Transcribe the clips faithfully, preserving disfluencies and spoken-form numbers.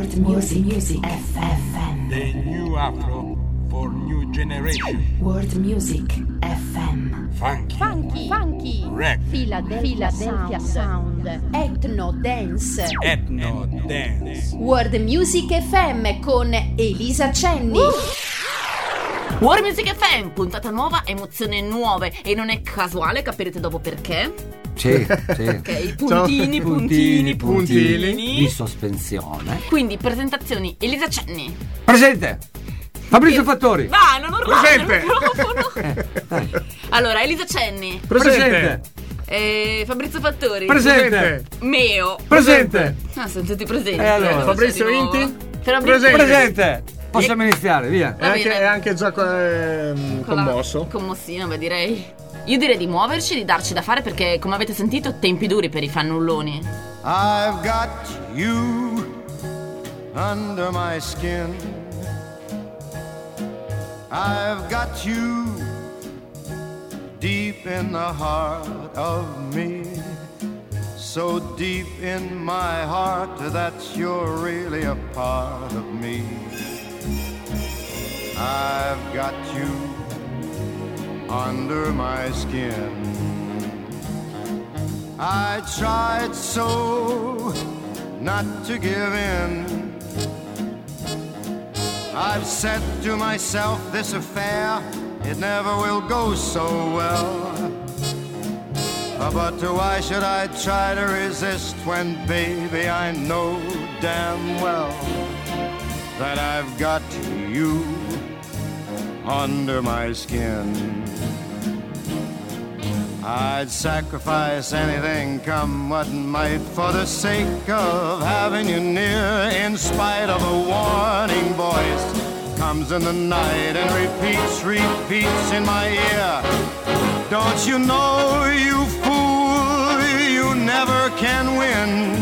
World Music, Music F M. The new Afro for new generation. World Music F M. Funky, funky, funky, rap, Philadelphia, Philadelphia sound. sound, Ethno dance, Ethno dance. World Music F M con Elisa Cenni. Uh! World Music F M, puntata nuova, emozioni nuove. E non è casuale, capirete dopo perché. Sì, sì. Ok, puntini, puntini, puntini, puntini di sospensione. Quindi presentazioni. Elisa Cenni. Presente. Fabrizio Fattori. Va, non urlare il Presente. microfono. Eh, allora, Elisa Cenni. Presente. Eh, Fabrizio Fattori. Presente. Meo. Presente. Ah, sono tutti presenti. E allora? Eh, Fabrizio di nuovo. Inti? Fabrizio- Presente. Presente. Possiamo iniziare, via. È anche, bene. è anche già eh, Con la- commosso. Commossino, beh, direi. Io direi di muoverci, di darci da fare, perché come avete sentito, tempi duri per i fannulloni. I've got you under my skin. I've got you deep in the heart of me. So deep in my heart that you're really a part of me. I've got you under my skin. I tried so not to give in. I've said to myself, this affair, it never will go so well. But why should I try to resist when, baby, I know damn well that I've got you under my skin. I'd sacrifice anything, come what might, for the sake of having you near, in spite of a warning voice comes in the night and repeats, repeats in my ear. Don't you know, you fool, you never can win.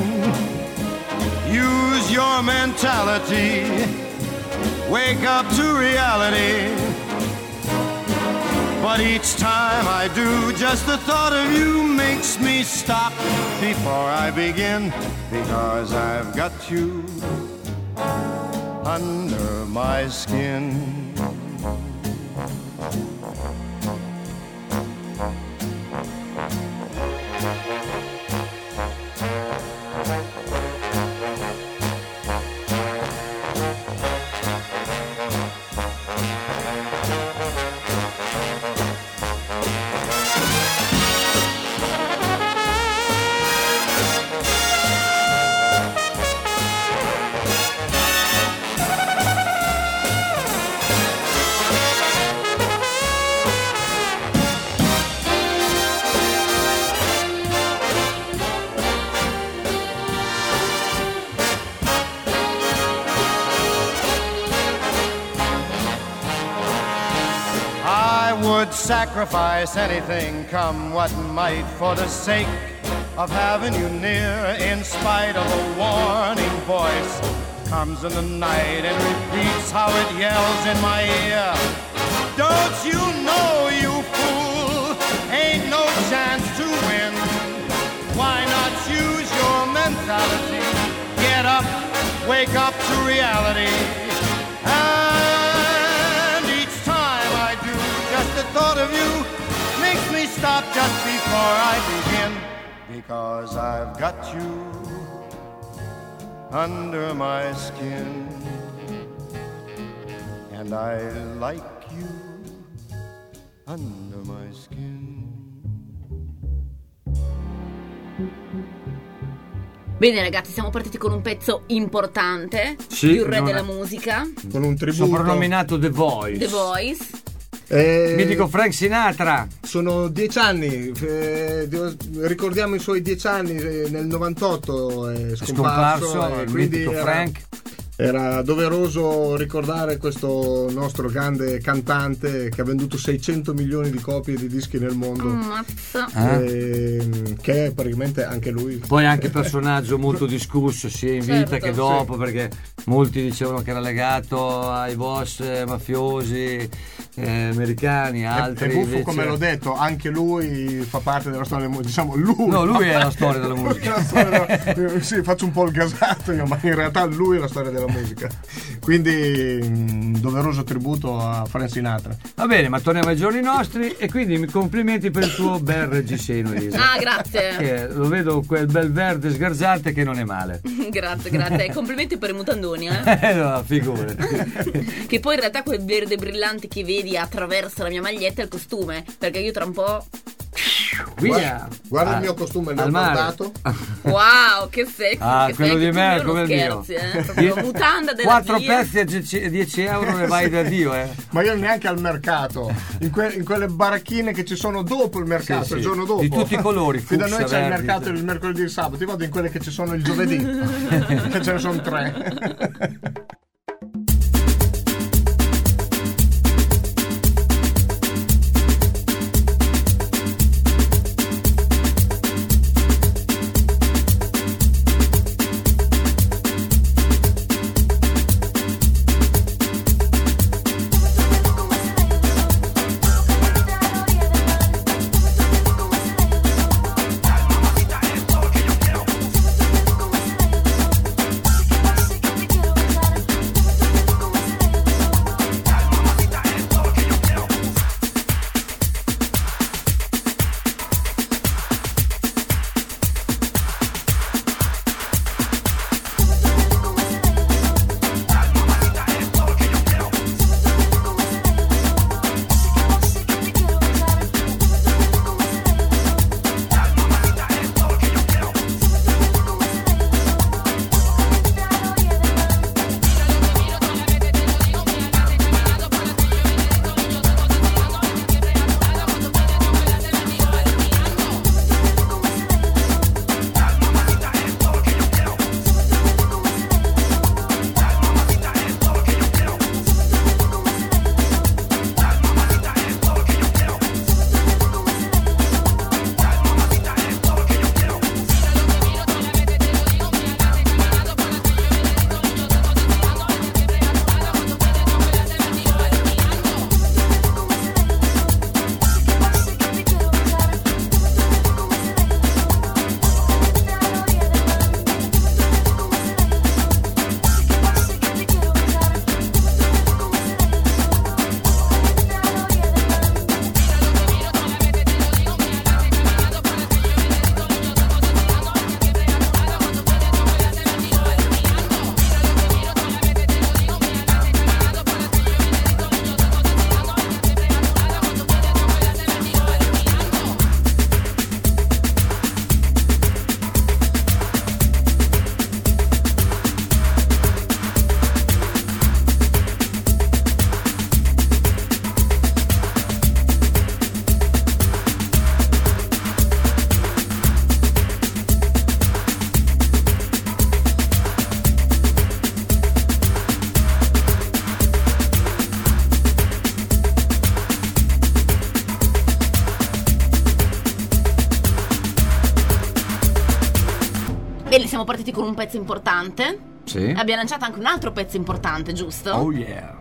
Use your mentality, wake up to reality. But each time I do, just the thought of you makes me stop before I begin, because I've got you under my skin. Sacrifice anything, come what might, for the sake of having you near, in spite of a warning voice comes in the night and repeats how it yells in my ear. Don't you know, you fool, ain't no chance to win. Why not use your mentality? Get up, wake up to reality. The thought of you makes me stop just before I begin, because I've got you under my skin, and I like you under my skin. Bene ragazzi, siamo partiti con un pezzo importante, Sì, il re non è- della musica, Con un tributo. Soprannominato The Voice. The Voice. Eh, Mitico Frank Sinatra. Sono dieci anni, eh, devo- ricordiamo i suoi dieci anni, eh, nel novantotto è È scomparso, scomparso e il quindi mitico era, Frank. era doveroso ricordare questo nostro grande cantante che ha venduto seicento milioni di copie di dischi nel mondo. Mazza. E, che è praticamente anche lui. Poi anche personaggio molto discusso sia in vita Certo, che dopo, sì. perché molti dicevano che era legato ai boss eh, mafiosi eh, americani, altri È buffo invece... come l'ho detto, anche lui fa parte della storia della musica, diciamo lui. No, lui è fa- la storia della musica. La storia della- sì, faccio un po' il gasato io, ma in realtà lui è la storia della musica. Quindi un doveroso tributo a Frank Sinatra. Va bene, ma torniamo ai giorni nostri e quindi mi complimenti per il tuo bel reggiseno, Elisa. Ah, grazie. Che lo vedo quel bel verde sgarzante che non è male. Grazie, grazie. E complimenti per i mutandoni, eh. Eh no, figurati. Che poi in realtà quel verde brillante che vedi attraverso la mia maglietta è il costume, perché io tra un po'... Via. Guarda Ah, il mio costume al mare. leopardato. Wow, che sexy. Ah, che quello sexy. di me Tu come non il mio. scherzi, eh. Proprio mutanda della Quattro zia. pezzi a dieci euro e vai da Dio, eh. Ma io neanche al mercato, in, que- in quelle baracchine che ci sono dopo il mercato, Sì, il sì. giorno dopo. Di tutti i colori, Qui da fucsia, noi c'è il verdi, mercato sì. il mercoledì e il sabato, io vado in quelle che ci sono il giovedì, che ce ne sono tre. Bene, siamo partiti con un pezzo importante. Sì. Abbiamo lanciato anche un altro pezzo importante, giusto? Oh yeah.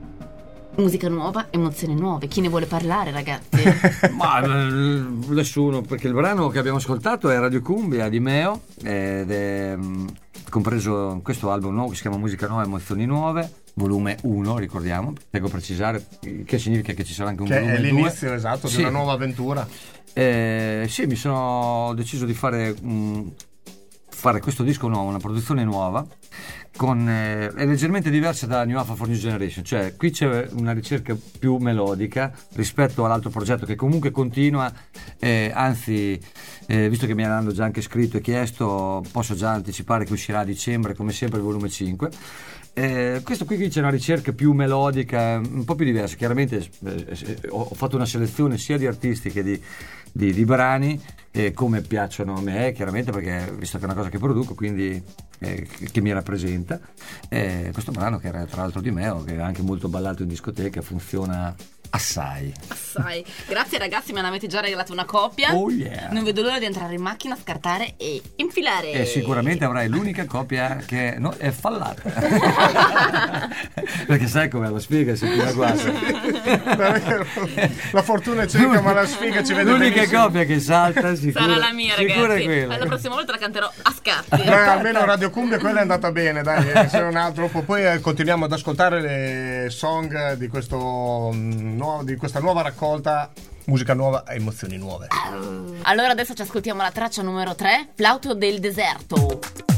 Musica nuova, emozioni nuove. Chi ne vuole parlare, ragazzi? Ma eh, nessuno, perché il brano che abbiamo ascoltato è Radio Cumbia di Meo ed è mh, compreso in questo album nuovo che si chiama Musica nuova, emozioni nuove, volume uno, ricordiamo, devo precisare, che significa che ci sarà anche un Che volume è due. l'inizio esatto Sì. di una nuova avventura. Eh, sì, mi sono ho deciso di fare mh, fare questo disco nuovo, una produzione nuova, con, eh, è leggermente diversa da New Alpha for New Generation, cioè qui c'è una ricerca più melodica rispetto all'altro progetto che comunque continua, eh, anzi eh, visto che mi hanno già anche scritto e chiesto, posso già anticipare che uscirà a dicembre come sempre il volume cinque. Eh, questo qui c'è una ricerca più melodica, un po' più diversa. Chiaramente eh, ho fatto una selezione sia di artisti che di, di, di brani eh, come piacciono a me, chiaramente, perché visto che è una cosa che produco, quindi eh, che mi rappresenta. Eh, questo brano, che era tra l'altro di me, che è anche molto ballato in discoteca, funziona assai. Assai. Grazie ragazzi, me ne avete già regalato una copia. Oh yeah. Non vedo l'ora di entrare in macchina, scartare e infilare. E sicuramente avrai l'unica copia che no, è fallata. Perché sai com'è la sfiga, si tira guasa. Davvero. La fortuna è cieca, ma la sfiga ci vede l'unica benissimo. copia che salta sicura, sarà la mia, sicura ragazzi. è quella. La prossima volta la canterò a scatti. Beh, almeno Radio Cumbia quella è andata bene, dai, eh, se non altro. Poi eh, continuiamo ad ascoltare le song di questo mm, nuovo, di questa nuova raccolta, musica nuova e emozioni nuove. Allora adesso ci ascoltiamo la traccia numero tre, Flauto del deserto.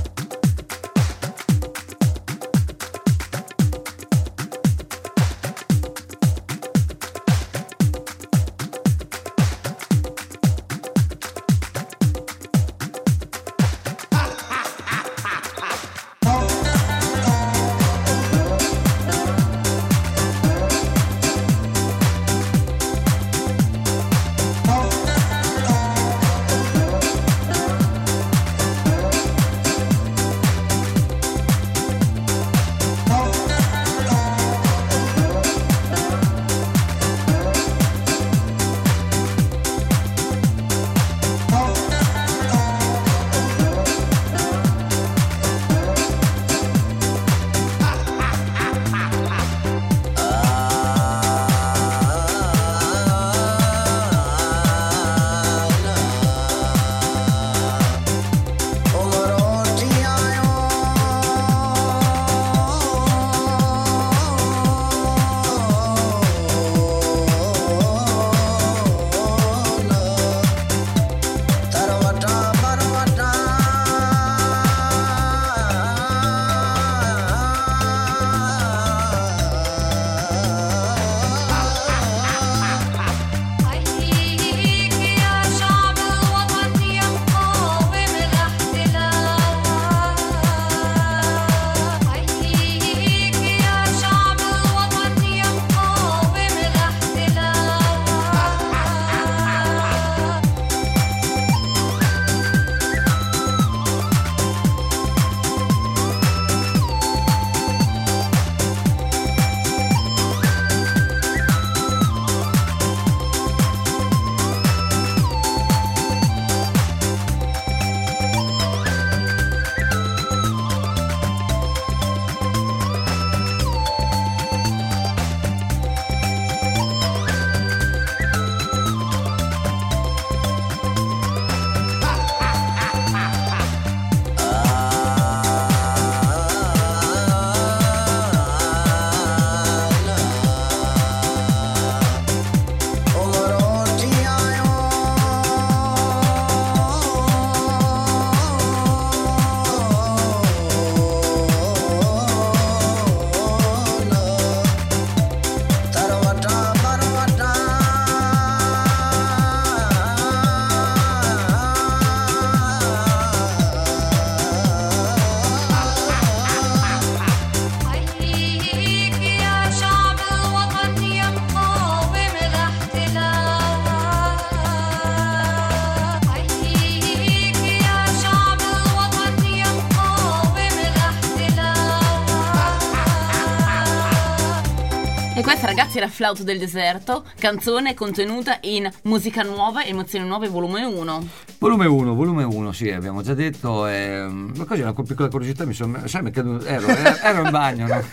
E questa, ragazzi, era Flauto del deserto, canzone contenuta in Musica nuova, Emozioni nuove, volume uno. Volume uno, volume uno, sì, abbiamo già detto. Eh, ma così, una piccola curiosità, mi sono, sai, mi è caduto, ero, ero in bagno, no?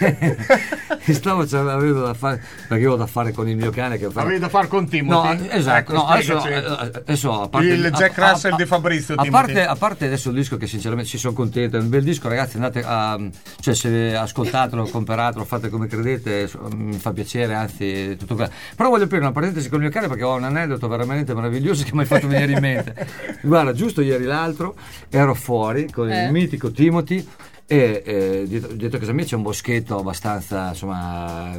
E stavo, cioè, avevo da fare, perché io ho da fare con il mio cane. Che fa... Avevi da fare con Timothy? No, esatto, ecco, no, adesso, spiegaci. adesso a parte, il Jack a, Russell a, di Fabrizio, a Timothy. parte, a parte adesso il disco, che sinceramente ci sono contento, è un bel disco, ragazzi, andate a, cioè, se ascoltatelo, comperatelo, fate come credete, mi fa piacere, anzi tutto quello. Però voglio aprire una parentesi con il mio cane, perché ho un aneddoto veramente meraviglioso che mi hai fatto venire in mente. Guarda, giusto ieri l'altro ero fuori con eh. il mitico Timothy e eh, dietro, dietro casa mia c'è un boschetto abbastanza, insomma,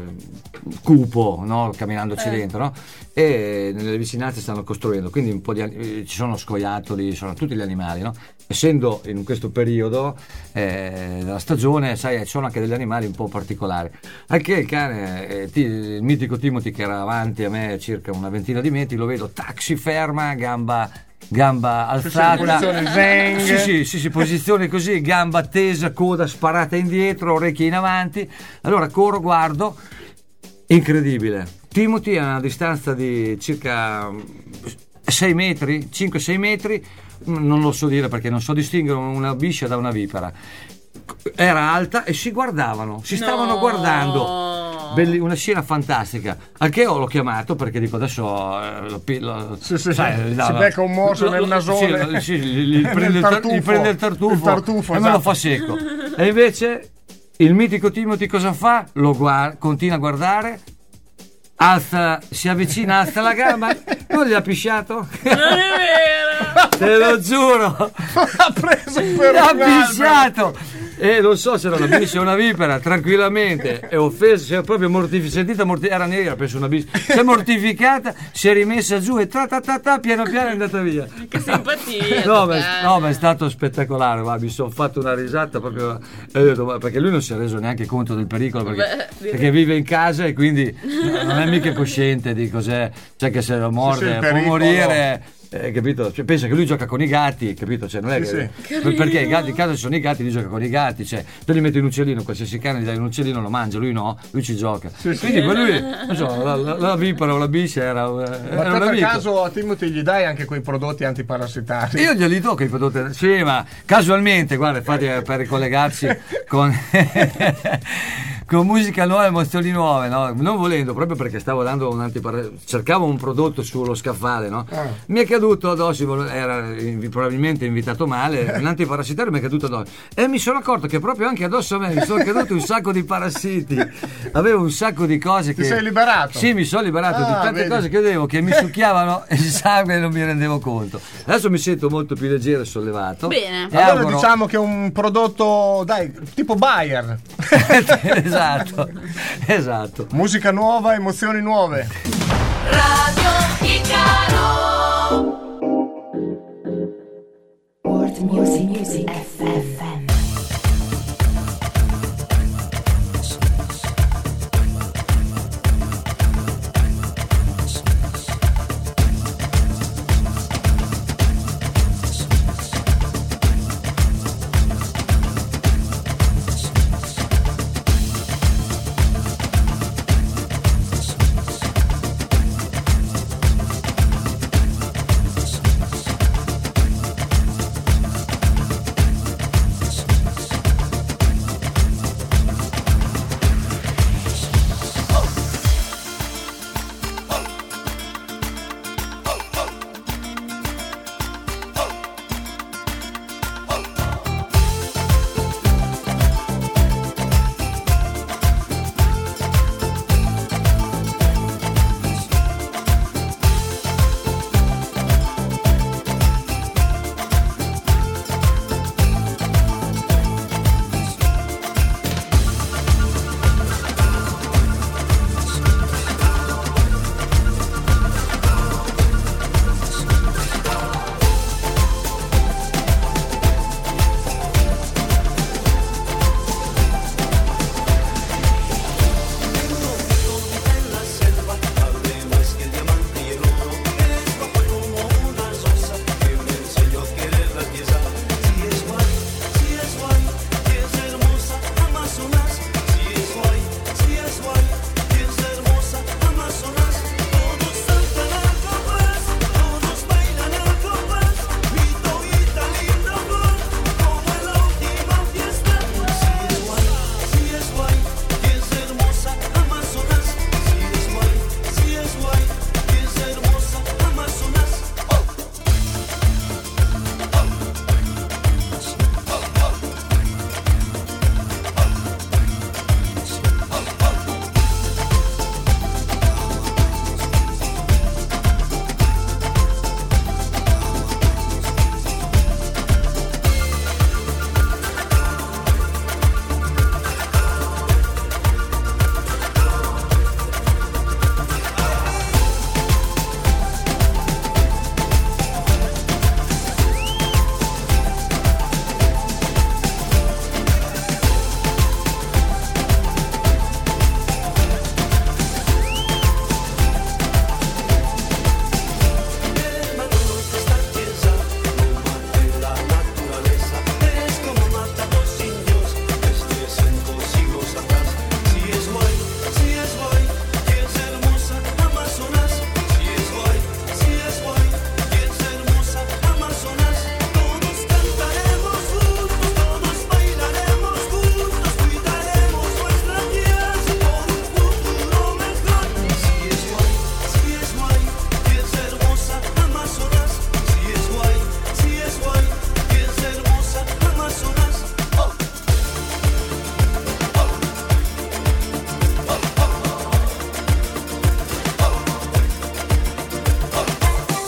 cupo, no? Camminandoci eh. dentro, no? E nelle vicinanze stanno costruendo, quindi un po' di eh, ci sono scoiattoli, sono tutti gli animali, no? Essendo in questo periodo eh, della stagione, sai, ci sono anche degli animali un po' particolari. Anche il cane, eh, ti, il mitico Timothy, che era avanti a me circa una ventina di metri, lo vedo, tac, si ferma, gamba gamba alzata, posizione Zeng. sì, sì, sì, sì, posizione così, gamba tesa, coda sparata indietro, orecchie in avanti. Allora corro, guardo, incredibile. Timothy a una distanza di circa sei metri, cinque sei metri, non lo so dire perché non so distinguere una biscia da una vipera. Era alta e si guardavano, si stavano No. guardando. Belli- una scena fantastica. Al che ho l'ho chiamato perché dico adesso eh, lo, lo, Sì, sì, sai, sì. gli Si dava- becca un morso lo- nel lo- nasone. sì, sì, gli, gli Nel prende il tar- tartufo. gli prende il tartufo, Il tartufo, e me lo esatto. fa secco. E invece il mitico Timothy cosa fa? Lo guarda, continua a guardare, alza, si avvicina, alza la gamba, non gli ha pisciato? Non è vero! Te lo giuro! Ha preso per L'ha un albero. pisciato! E non so se era una biscia o una vipera, tranquillamente, è offesa, si è proprio mortificata, sentita, morti- era nera, penso una biscia, si è mortificata, si è rimessa giù e tra ta ta ta, piano piano è andata via. Che simpatia! No, ma, toccare. no, ma è stato spettacolare, ma mi sono fatto una risata proprio, e ho detto, ma perché lui non si è reso neanche conto del pericolo, perché, Beh, perché vive in casa e quindi non è mica cosciente di cos'è, cioè che se lo Sì, sì, morde il può pericolo. morire. Eh, capito? Cioè, pensa che lui gioca con i gatti, capito? Cioè, non è Sì, che, perché i gatti in casa ci sono i gatti, lui gioca con i gatti, cioè tu gli metti un uccellino, qualsiasi cane gli dai un uccellino lo mangia, lui no, lui ci gioca. Quindi per lui, non so, la, la, la vipera o la biscia era, Ma era te un per amico. caso a Timothy gli dai anche quei prodotti antiparassitari? Io glieli do che i prodotti, sì, ma casualmente, guarda, infatti eh, per ricollegarci con, con musica nuova, emozioni nuove, no? Non volendo, proprio perché stavo dando un antiparassitario, cercavo un prodotto sullo scaffale, no? Ah. Mi è caduto addosso, era invi- probabilmente invitato male, un antiparassitario mi è caduto addosso e mi sono accorto che proprio anche addosso a me mi sono caduti un sacco di parassiti, avevo un sacco di cose Ti che... sei liberato? Sì, mi sono liberato di Ah, tante vedi. cose che vedevo che mi succhiavano il sangue e non mi rendevo conto. Adesso mi sento molto più leggero e sollevato. Bene. E Allora auguro- diciamo che è un prodotto, dai, tipo Bayer. esatto, esatto. Musica nuova, emozioni nuove. Radio Icaro. World Music Music F M.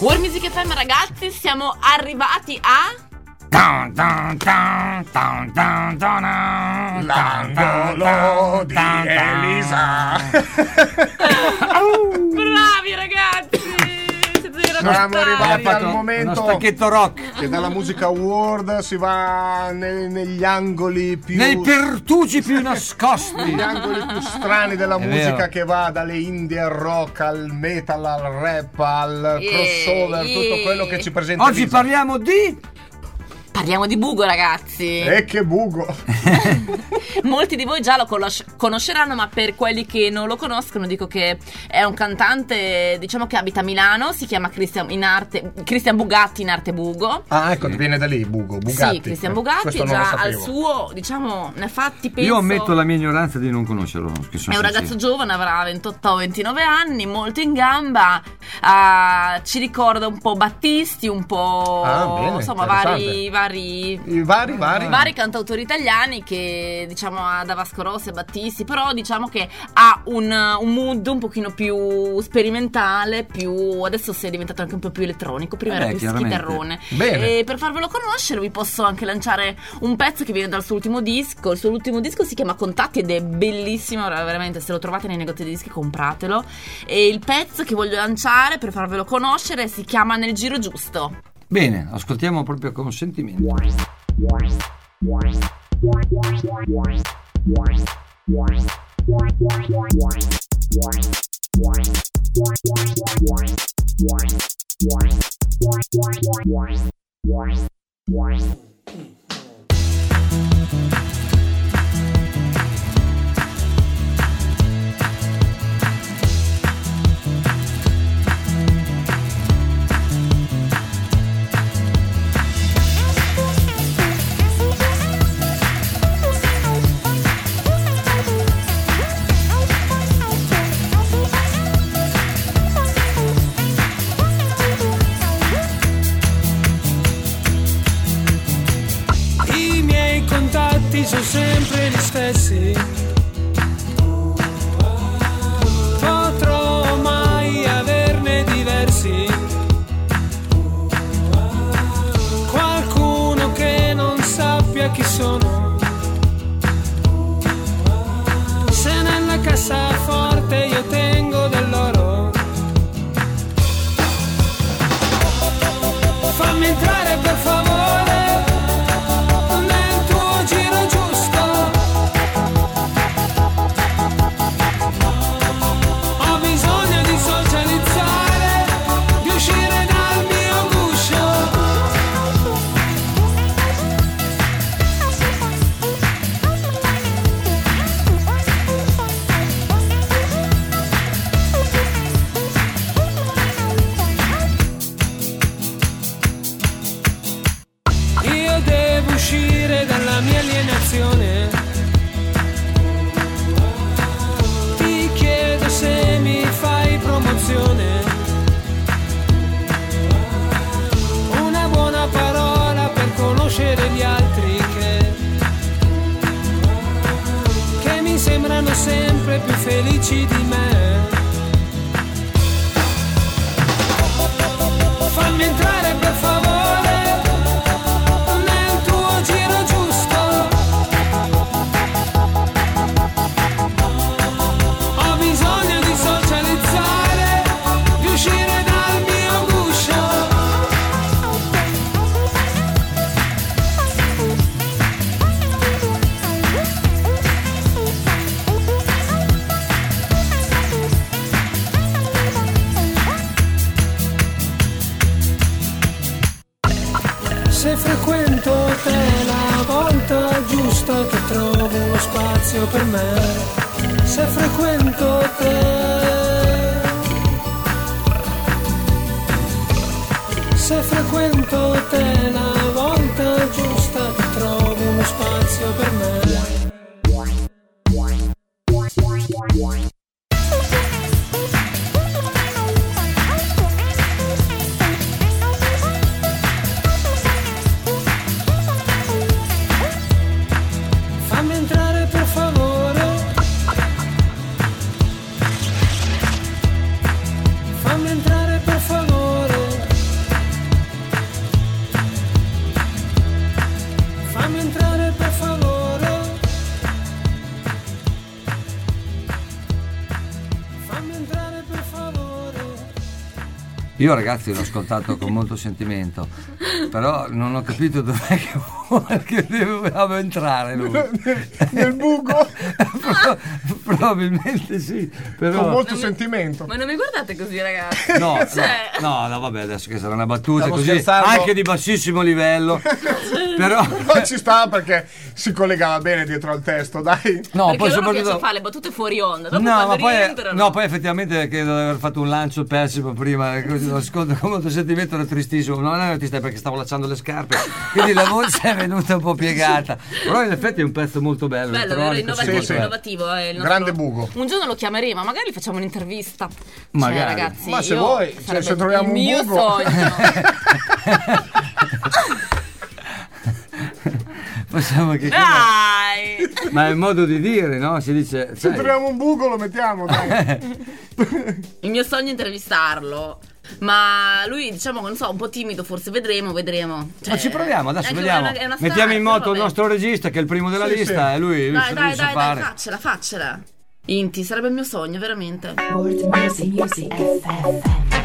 World Music F M, ragazzi, siamo arrivati a Dun, dun, dun, dun, dun, dun, dun, L'angolo di dun, dun, Elisa. bravi ragazzi, siete dei Siamo rockstar. arrivati al uno momento stacchetto rock che dalla musica world si va ne- negli angoli più nei pertugi più nascosti. negli angoli più strani della È musica, vero. che va dalle indie al rock al metal al rap al Yeah, crossover, tutto yeah. quello che ci presenta Oggi Elisa. parliamo di Parliamo di Bugo, ragazzi. E che bugo. Molti di voi già lo conosce- conosceranno, ma per quelli che non lo conoscono dico che è un cantante, diciamo, che abita a Milano, si chiama Christian, in arte, Christian Bugatti, in arte Bugo. Ah, ecco, viene da lì Bugo, Bugatti. Sì, Christian Eh, Bugatti questo non lo già al sapevo. suo, diciamo, ne ha fatti, penso. Io ammetto la mia ignoranza di non conoscerlo. che sono È un sincero. ragazzo giovane, avrà ventotto ventinove anni, molto in gamba, ah, ci ricorda un po' Battisti, un po' Ah, bene, insomma vari, vari, I vari, vari. vari cantautori italiani che, diciamo, ha da Vasco Rossi a Battisti, però diciamo che ha un, un mood un pochino più sperimentale, più adesso si è diventato anche un po' più elettronico, prima Eh, era più chiaramente. chitarrone. Bene. E per farvelo conoscere vi posso anche lanciare un pezzo che viene dal suo ultimo disco. Il suo ultimo disco si chiama Contatti ed è bellissimo, veramente, se lo trovate nei negozi di dischi compratelo. E il pezzo che voglio lanciare per farvelo conoscere si chiama Nel giro giusto. Bene, ascoltiamo proprio con sentimento. I miei contatti sono sempre gli stessi. Potrò mai averne diversi? Qualcuno che non sappia chi sono. Se nella cassaforte io tengo dell'oro, fammi entrare per favore nel tuo giro giusto. Ho bisogno di socializzare, di uscire dal mio guscio. Io devo uscire dalla mia alienazione. Ti chiedo se mi fai promozione. Una buona parola per conoscere gli altri che, che mi sembrano sempre più felici di me. Fammi entrare per favore nel tuo giro giusto. Ho bisogno di socializzare, di uscire dal mio guscio. Se frequento te la volta giusta che trovo uno spazio per me. Se frequento te, se frequento te la volta giusta che trovo uno spazio per me. Fammi entrare per favore. Fammi entrare per favore. Io ragazzi l'ho ascoltato con molto sentimento, però non ho capito dov'è che, che doveva entrare lui. Nel buco? Pro- probabilmente sì, però... Con molto Non mi- sentimento. Ma non mi guardate così, ragazzi. No, Cioè- no, no, no, vabbè, adesso che sarà una battuta Stiamo così, scherzando. anche di bassissimo livello, però... Però ci sta perché si collegava bene dietro al testo, dai. No, Perché poi loro soprattutto... piace fare le battute fuori onda. Dopo No, quando ma poi, rientrano... no, poi effettivamente credo di aver fatto un lancio pessimo prima, così lo ascolto con molto sentimento, era tristissimo, non era triste perché stavo lasciando le scarpe, quindi la voce è venuta un po' piegata, però in effetti è un pezzo molto bello, Bello, vero? elettronico, Innovativo, sì, sì. innovativo è il nostro- Grande buco. Un giorno lo chiameremo, magari gli facciamo un'intervista. Magari. Cioè, ragazzi, Ma se io- vuoi, cioè, sarebbe se troviamo il un mio buco. sogno. Facciamo che Dai! ma è il modo di dire, no? Si dice, Se sai, troviamo un buco lo mettiamo, dai. Il mio sogno è intervistarlo. Ma lui, diciamo, non so, un po' timido, forse vedremo, vedremo. Cioè, ma ci proviamo, adesso anche vediamo. è una- è una star, Mettiamo in però moto il vabbè. nostro regista che è il primo della Sì, lista sì. e lui, lui, Dai, lui dai, sa dai, fare. dai, faccela, faccela. Inti, sarebbe il mio sogno, veramente. World Music Music F M.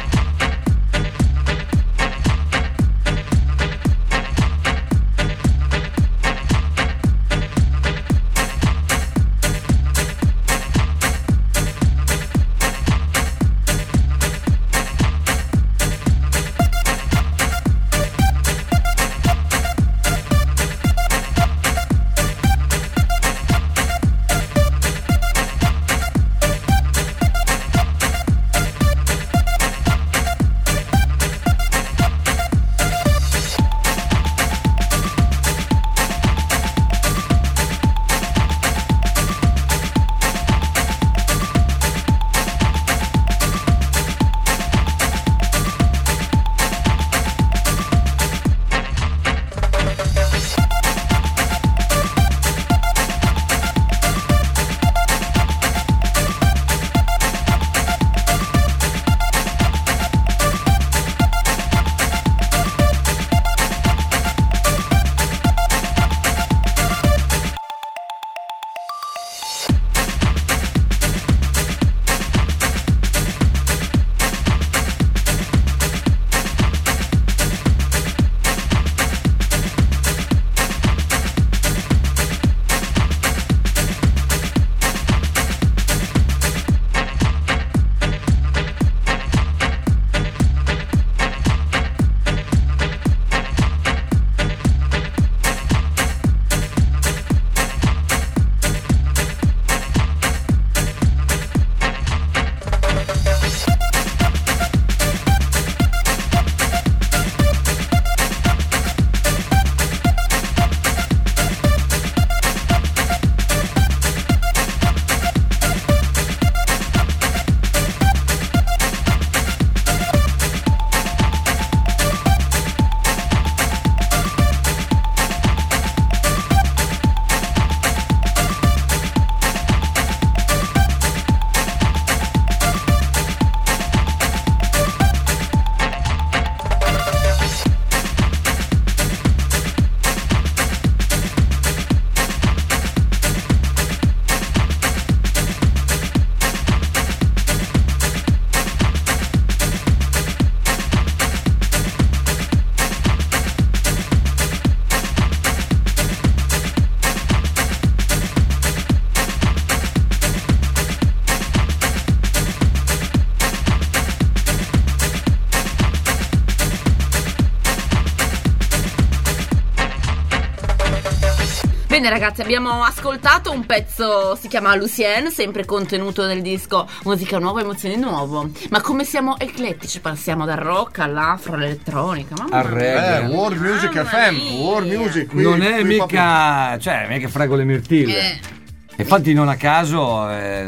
Bene ragazzi, abbiamo ascoltato un pezzo, si chiama Lucienne, sempre contenuto nel disco Musica Nuova, Emozioni Nuovo. Ma come siamo eclettici, passiamo dal rock all'afro, all'elettronica, mamma Al mia. reggae. Eh, World Music Mamma F M, mia. World Music. Qui, non è qui mica, cioè, non è che frego le mirtille. Eh. Infatti non a caso, eh,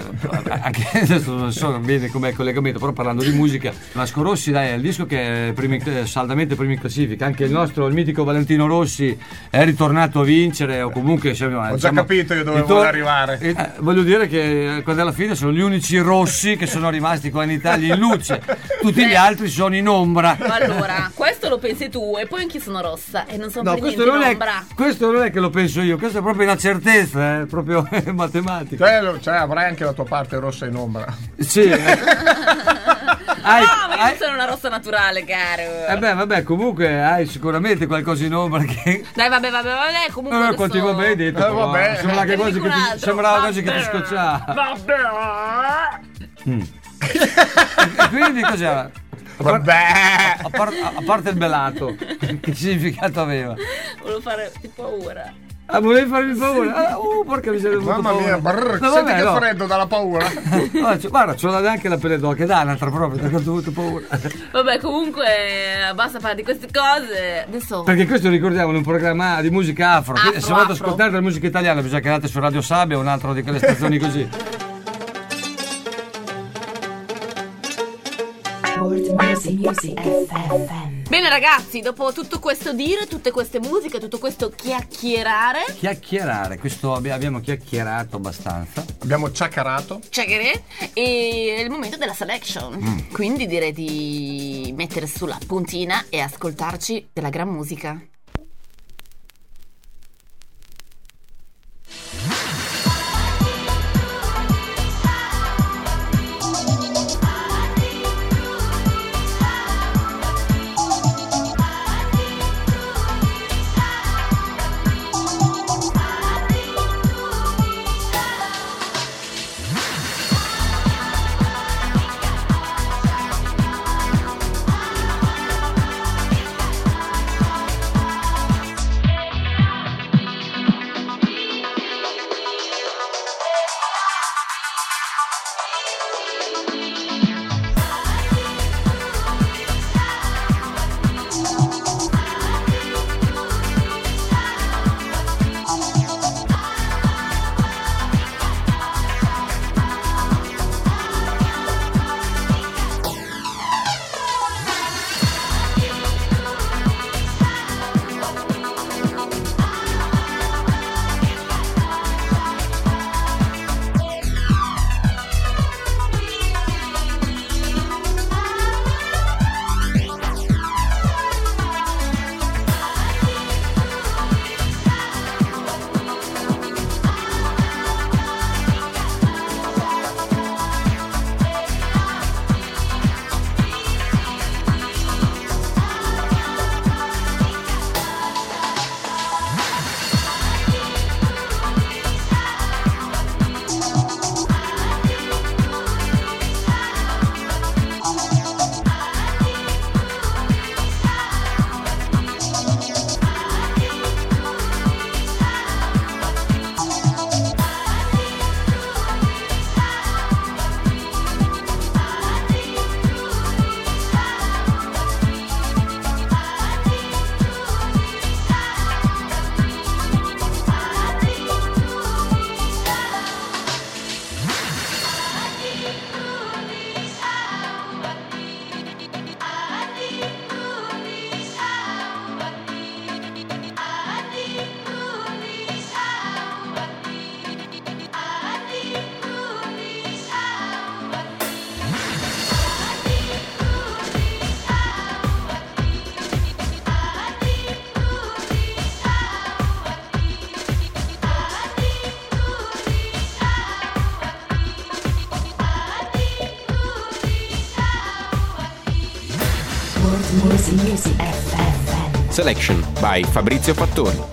anche adesso non so bene com'è il collegamento, però parlando di musica, Vasco Rossi dai, è il disco che è primi, saldamente primi in classifica, anche il nostro, il mitico Valentino Rossi è ritornato a vincere o comunque... Siamo, Ho già capito io dove vuole arrivare. Eh, voglio dire che quando alla fine sono gli unici rossi che sono rimasti qua in Italia in luce, tutti gli altri sono in ombra. Ma allora, questo lo pensi tu e poi anche io sono rossa e non sono No, per questo niente non, in è, ombra. questo questo non è che lo penso io, questo è proprio una certezza, è proprio matematica. Cioè, lo- cioè, avrai anche la tua parte rossa in ombra. Sì, hai, No, ma io hai- sono una rossa naturale, caro. eh beh, vabbè, comunque hai sicuramente qualcosa in ombra che... Dai, vabbè, vabbè, vabbè, comunque Eh, adesso... quanti vabbè hai detto, Eh, però. vabbè. Sembra che Te ne quasi dico che un ti, altro. sembrava quasi che ti Vabbè. scocciava. Vabbè. Mm. E quindi cos'era? A, par- Vabbè. a par- a parte il belato, che significato aveva? Volevo fare di paura. Ah, volevi farmi paura? Ah, uh, porca miseria, ho avuto Mamma mia, paura. brrr, No, senti vabbè, che no. freddo dalla paura. Guarda, c'ho- guarda, c'ho anche la pelle d'oca, dai, un'altra proprio, perché ho avuto paura. Vabbè, comunque, basta parlare di queste cose. Adesso... Perché questo ricordiamo in un programma di musica afro. Afro, Quindi se volete afro. ascoltare della musica italiana, bisogna che andate su Radio Sabbia o un altro di quelle stazioni così. World Music Music F M. Bene ragazzi, dopo tutto questo dire, tutte queste musiche, tutto questo chiacchierare, Chiacchierare, questo abbi- abbiamo chiacchierato abbastanza. Abbiamo ciacarato. checkere, e è il momento della selection. Quindi direi di mettere sulla puntina e ascoltarci della gran musica. World Music Music F M. Selection by Fabrizio Fattori.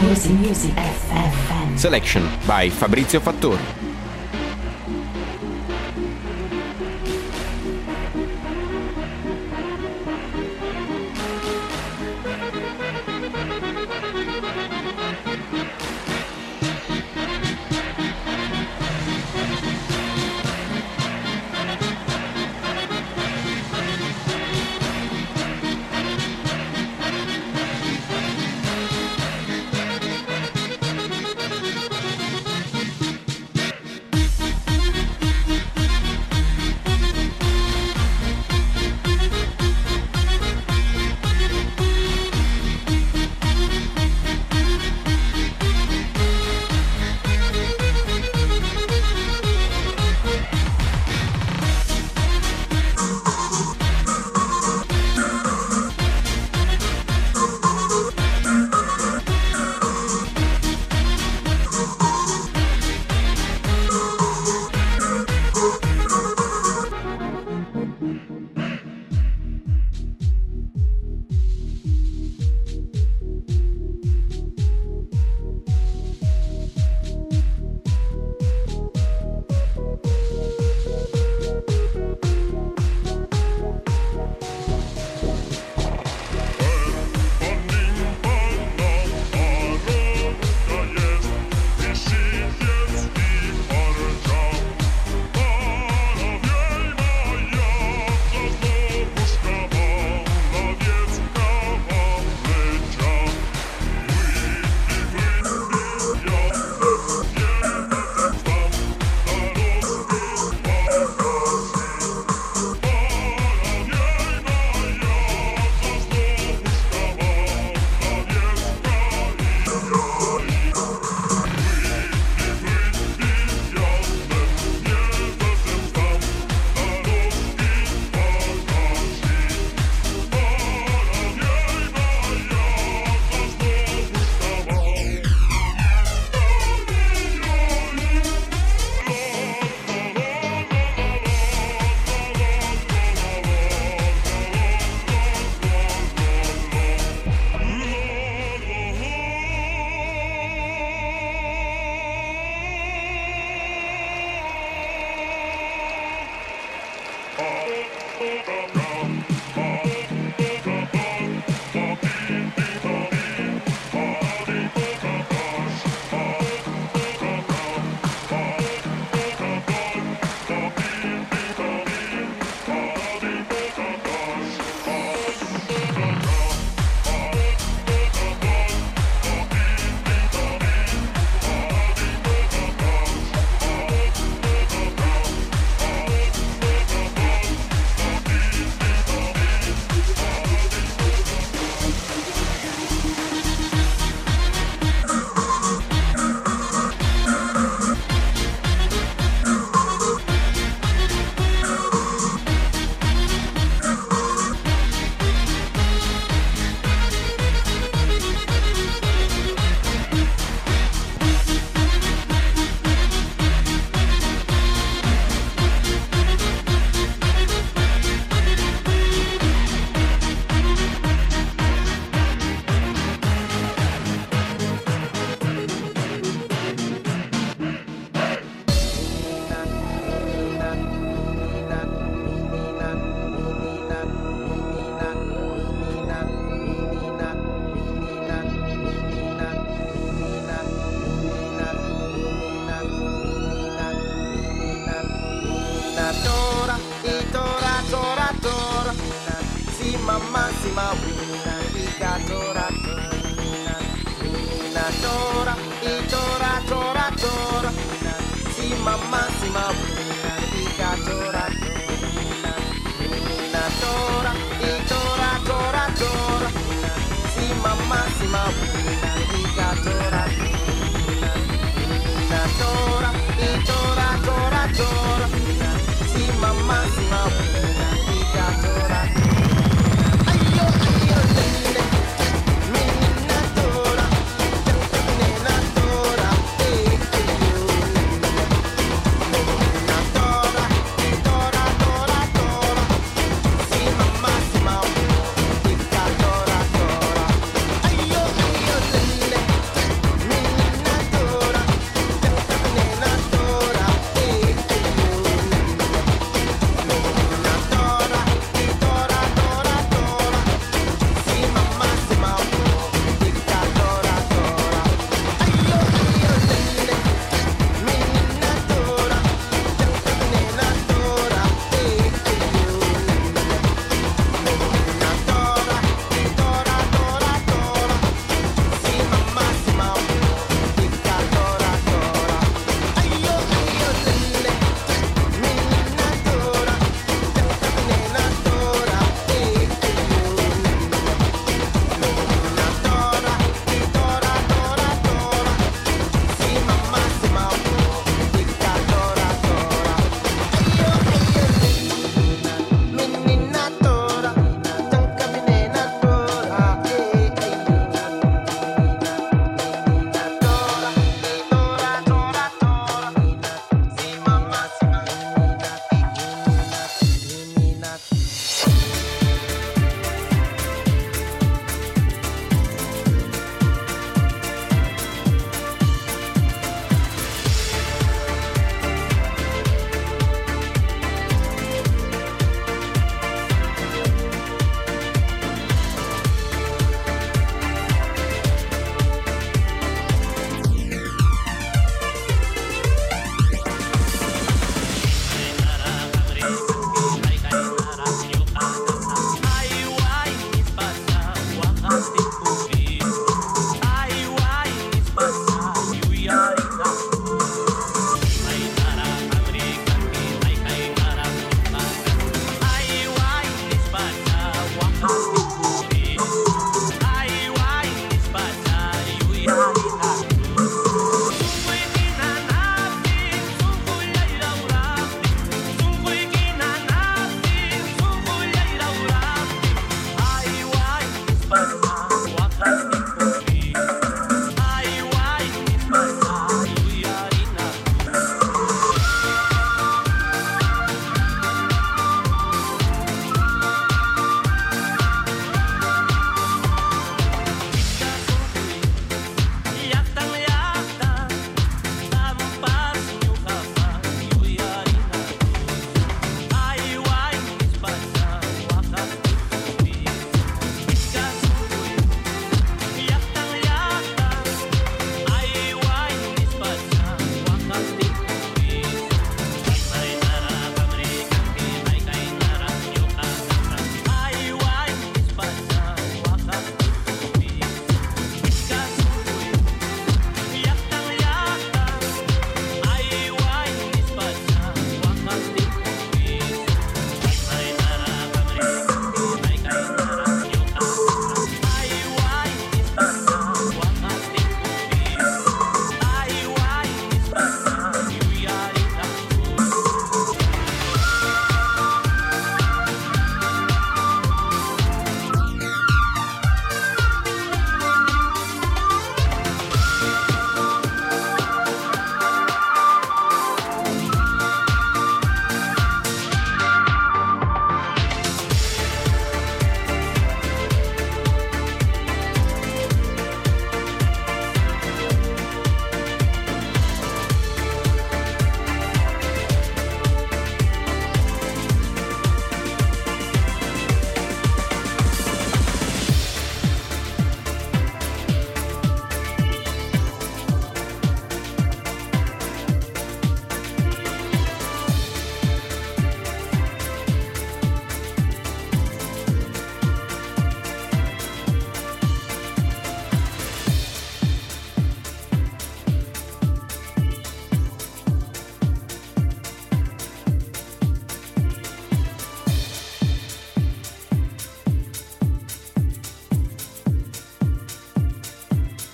Music Music F M. Selection by Fabrizio Fattori. Tora,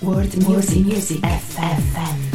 World Music, Music F M.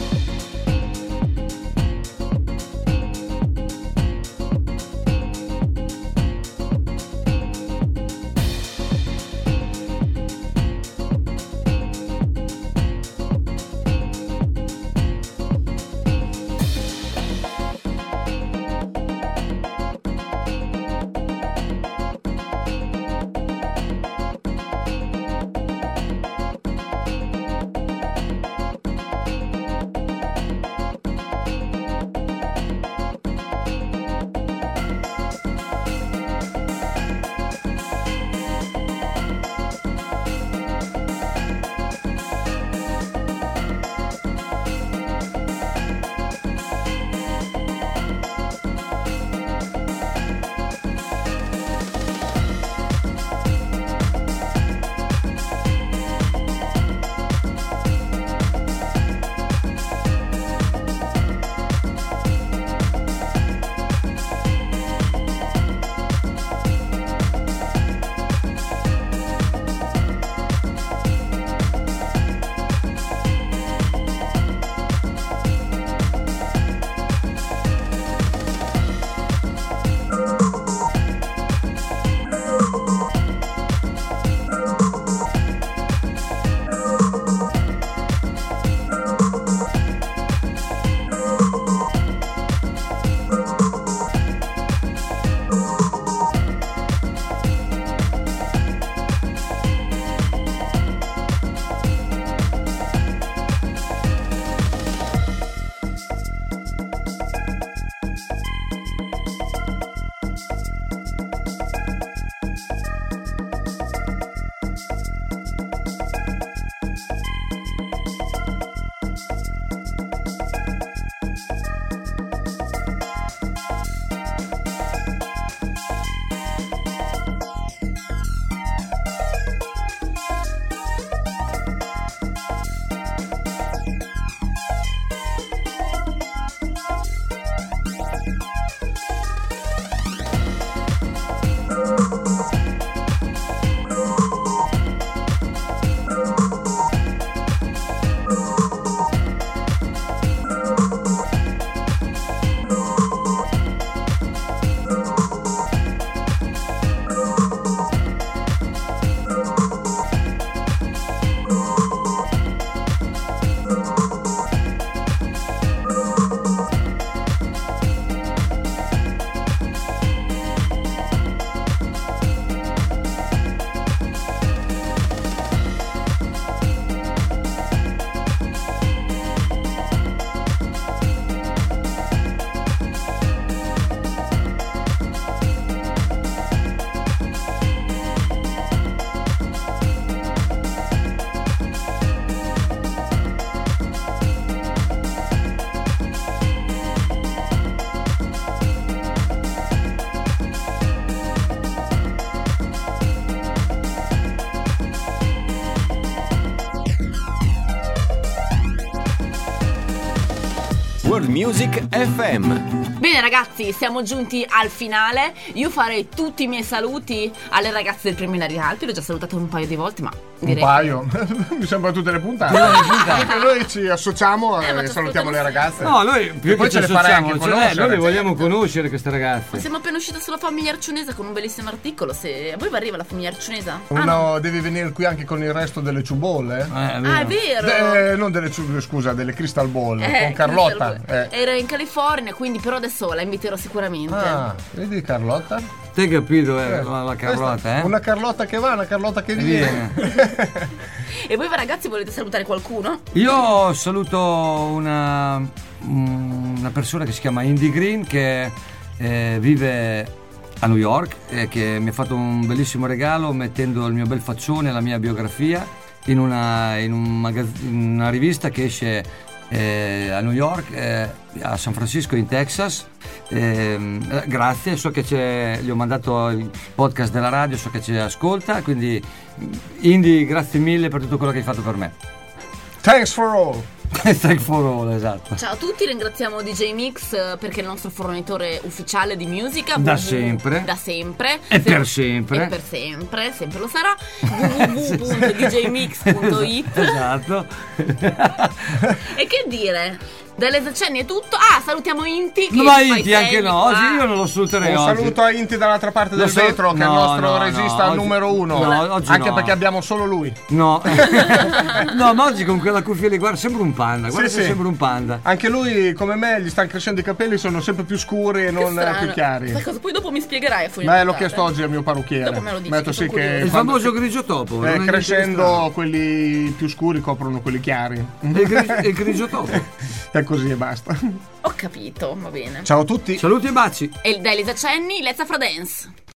World Music F M. Bene ragazzi, siamo giunti al finale. Io farei tutti i miei saluti alle ragazze del preliminari alti. L'ho già salutato un paio di volte, ma direi un paio? Mi sembra tutte le puntate. Perché noi ci associamo e eh, salutiamo le ragazze. No, noi più e poi che ce le farei anche cioè, conoscere. Noi le vogliamo conoscere queste ragazze. Ma siamo appena usciti sulla famiglia arcionesa con un bellissimo articolo. Se a voi vi arriva la famiglia arcionesa? Uno ah, no. devi venire qui anche con il resto delle ciubolle. Eh, è vero. Ah, è vero. De, non delle ciubolle, scusa, delle Crystal Ball eh, con Carlotta. Eh. Era in California, quindi però adesso la inviterò sicuramente. Ah, vedi Carlotta? Te hai capito eh, la, la Carlotta, eh? Una Carlotta che va, una Carlotta che viene. E voi ragazzi volete salutare qualcuno? Io saluto una, una persona che si chiama Indy Green, che eh, vive a New York e che mi ha fatto un bellissimo regalo mettendo il mio bel faccione, la mia biografia in una, in un magaz- in una rivista che esce eh, a New York, eh, a San Francisco in Texas. Eh, grazie, so che c'è, gli ho mandato il podcast della radio, so che ci ascolta, quindi Indy, grazie mille per tutto quello che hai fatto per me. Thanks for all. Strike for All, esatto. Ciao a tutti, ringraziamo D J Mix eh, perché è il nostro fornitore ufficiale di musica. Da www sempre. Da sempre. E per sempre. E per sempre, sempre lo sarà. w w w punto d j mix punto i t Esatto. E che dire? Dalle Zaccenni è tutto. Ah, salutiamo Inti. Ma fa Inti i anche segni no, qua. oggi io non lo saluterei Un oggi. saluto a Inti dall'altra parte del Lo so- vetro, che è il no, nostro no, regista no, oggi- numero uno. no, oggi Anche no. perché abbiamo solo lui. No. No, ma oggi con quella cuffia lì, guarda, sembra un panda. Guarda Sì, se sì. sembra un panda. Anche lui, come me, gli stanno crescendo i capelli, sono sempre più scuri e non Strano. più chiari. Sai cosa? Poi dopo mi spiegherai a fuori Beh, di l'ho tarde. chiesto oggi al mio parrucchiere. Dopo me lo dici, Mi ha detto che sì sono che curiosa. Il quando- famoso grigio topo. eh, non è niente di crescendo quelli più scuri coprono quelli chiari. strano. Il grigio, il grigio topo. È così e basta. Ho capito, va bene. Ciao a tutti. Saluti e baci. E dai, le Zaccenni, Let's Afro Dance.